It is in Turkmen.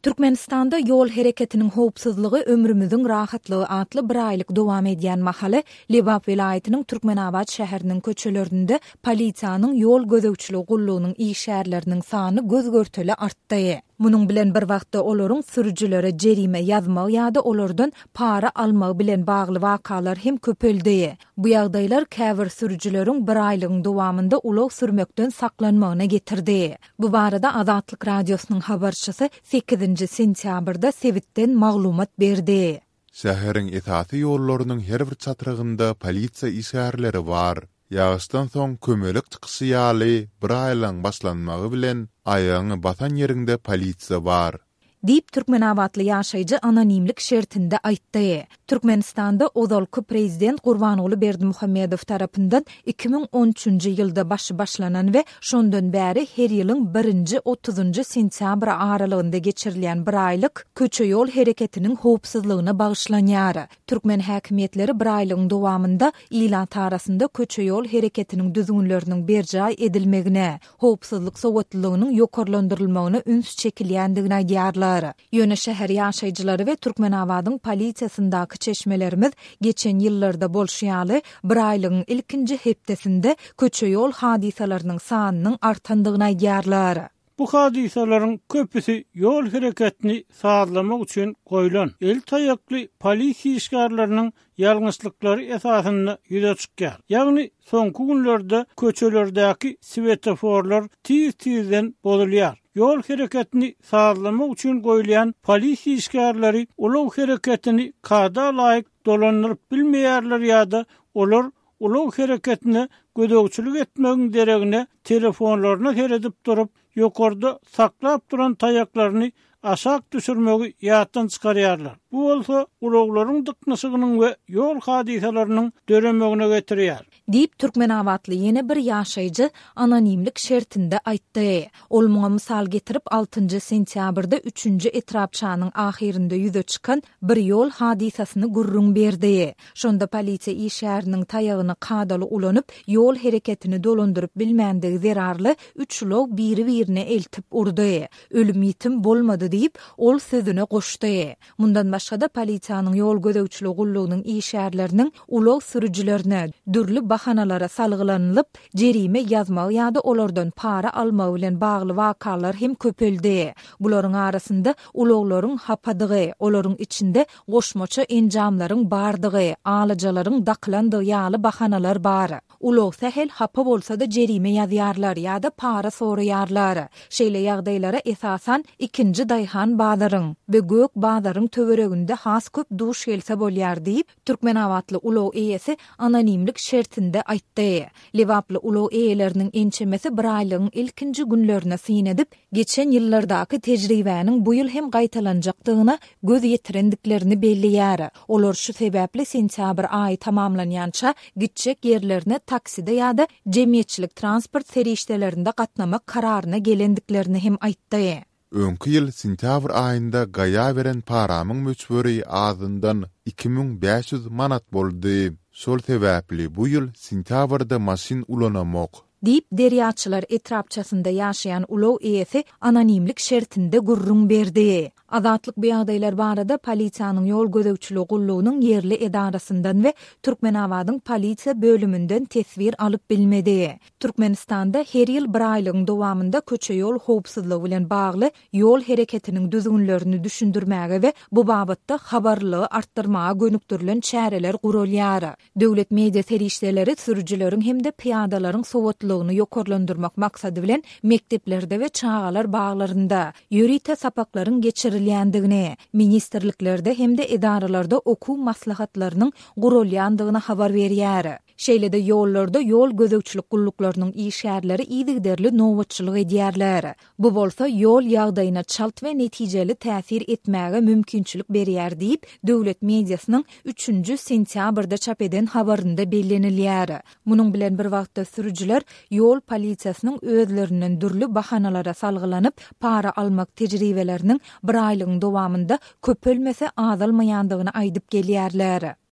Türkmenistanda yol hereketinin howpsuzlygy ömrümüziň rahatlygy atly bir aýlyk dowam edýän mahaly Lebap vilayatynyň Türkmenabad şäheriniň köçelerinde polisiýanyň yol gözegçiligi gullugynyň işärleriniň sany gözgörteli artdy. Munyň bilen bir wagtda olaryň sürüjilere jerime ýazmak ýa-da olardan para almak bilen bagly wakalar hem köpeldi. Bu ýagdaýlar käbir sürüjileriň bir aýlygyň dowamında ulak sürmekden saklanmagyna getirdi. Bu barada Azatlyk radiosynyň habarçysy 8 sentýabrda Sewitden maglumat berdi. Şäheriň esasy ýollarynyň her bir çatyrygynda polisiýa işgärleri bar. Ýağışdan soň kömelik çykyşy ýaly bir aýlaň başlanmagy bilen aýagyny batan ýerinde polisiýa bar. Diýip Türkmenabadly ýaşaýjy anonimlik şertinde aýtdy. Türkmenistanda ozalky prezident Gurbanoğlu Berdimuhammedow tarapyndan 2013-nji ýylda başlanan we şondan bäri her ýylyň 1-30 sentýabr aralygynda geçirilýän bir aýlyk köçe ýol hereketiniň howpsuzlygyna bagyşlanýar. Türkmen häkimetleri bir aýlygyň dowamında ilat arasynda köçe ýol hereketiniň düzgünleriniň berjaý edilmegine, howpsuzlyk sowatlygynyň ýokarlandyrylmagyna üns çekilýändigine aýdýarlar. Ýöne şäher ýaşaýjylary we Türkmenabadyň polisiýasyndaky çeşmelerimiz geçen ýyllarda bolşýaly bir aýlygyň ilkinji hepdesinde köçe ýol hadisalarynyň sanynyň artandygyna aýdýarlar. Bu hadisalaryň köpüsi yol hereketini sağlamak üçin goýulan el taýakly polisiýa işgärleriniň ýalňyşlyklary esasynda ýüze çykýar. Ýagny soňky günlerde köçelerdäki svetoforlar tiz-tizden bozulýar. Yol hereketini sağlamak üçin goýulan polisiýa işgärleri ulak hereketini kada laýyk dolandyryp bilmeýärler ýa-da olar ulak hereketine gödegçilik etmegiň deregine telefonlaryna heredip durup ýokarda saklap duran taýaklaryny aşak düşürmegi ýatdan çykarýarlar. Bu bolsa ulaglaryň dyknaşygynyň we yol hadisalarynyň döremegine getirýär. Diýip Türkmenabadly ýene bir ýaşaýjy anonimlik şertinde aýtdy. Ol muňa mysal getirip 6 sentýabrda 3-nji etrapçanyň ahirinde ýüze çykan bir yol hadisasyny gurrun berdi. Şonda polisiýa işäriniň taýagyny kadaly ulanyp yol hereketini dolandyryp bilmändige zerarly 3 ulak biri-birine eltip urdy. Ölüm ýetim bolmady diýip ol sözüne goşdy. Mundan başga polisiýanyň yol gözegçiligi gullugynyň işärleriniň ulak sürüjilerine dürli bahanalara salgylanylyp jerime ýazmak ýa-da olardan para almak bilen bagly wakalar hem köpeldi. Bularyň arasynda ulaklaryň hapadygy, olaryň içinde goşmaça enjamlaryň bardygy, alajalaryň daklandygy ýaly bahanalar bar. Ulak sähel hapa bolsa-da jerime ýazýarlar ýa-da para soraýarlar. Şeýle ýagdaýlara esasan ikinji daýhan bazaryň we gök bazaryň töwereginde has köp duş gelse bolýar diýip Türkmenabadly ulak eýesi anonimlik şertinde aýtdy. Lebaply ulak eýeleriniň ençemesi bir aýlygyň ilkinji günlerine syn edip, geçen ýyllardaky tejribäniň bu ýyl hem gaýtalanjakdygyna göz ýetirendiklerini belliýär. Olar şu sebäpli sentýabr aýy tamamlanýança gitjek ýerlerine takside ýa-da jemgyýetçilik transport serişdelerinde gatnamak kararyna gelendiklerini hem aýtdy. Öňkü ýyl sentýabr aýynda gaýa beren paramyň möçberi azyndan 2500 manat boldy. Şol sebäpli bu ýyl sentýabrda maşin ulanamak diýip derýaçylar etrapçasynda ýaşaýan ulak eýesi anonimlik şertinde gurrun berdi. Azatlyk bu ýagdaýlar barada polisiýanyň yol gözegçiligi gullugynyň ýerli edarasyndan we Türkmenabadyň polisiýa bölümünden tesbir alyp bilmedi. Türkmenistanda her ýyl bir aýlygyň dowamında köçe ýol howpsuzlygy bilen bagly yol hereketiniň düzgünlerini düşündirmäge we bu babatda habarlygy artdyrmaga gönükdirilen çäreler gurulýar. Döwlet media serişdeleri sürüjileriň hem de piýadalaryň sowatlygyny ýokarlandyrmak maksady bilen mekteplerde we çağalar baglarynda ýörite sapaklaryň geçirilýändigini, ministerliklerde hem de edaralarda okuw maslahatlarynyň gurulýandygyna habar berýär. Şeýle-de ýollarda yol gözegçilik gulluklarynyň işgärleri iýdigderli nowatçylyk edýärler. Bu bolsa yol ýagdaýyna çalt we netijeli täsir etmäge mümkinçilik berýär diýip döwlet mediasynyň 3 sentýabrda çap eden habarynda bellenilýär. Munyň bilen bir wagtda sürüjiler yol polisiýasynyň özlerinden dürli bahanalara salgylanyp para almak tejribeleriniň bir aýlygyň dowamında köpelmese azalmaýandygyny aýdyp gelýärler.